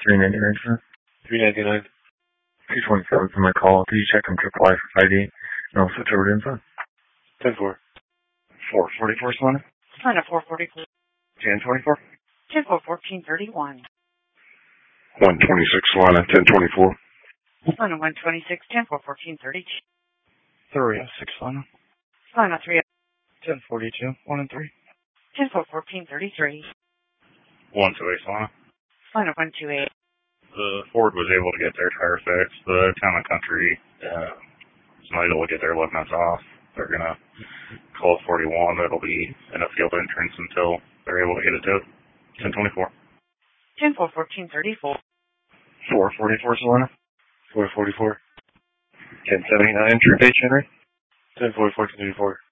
399, sir. 399. 227 for my call. Could you check on triple I for ID? And I'll switch over to info. 10-4. 444, Solana. Solana 444. 1024. 10-4-1431. 126 Solana, 1024. Solana 126, 10-4-1432. 306, Solana. Solana 3. 1042, 1 and 3. 10-4-1433. 128 Solana. Solana 128. The Ford was able to get their tire fixed. The Town and Country is not able to get their lug nuts off. They're going to call it 41. That'll be in a field entrance until they're able to get it to 1024. 10-4-1434. 444, Solana. 444. 1079, True Page, Henry. 10-4-1434.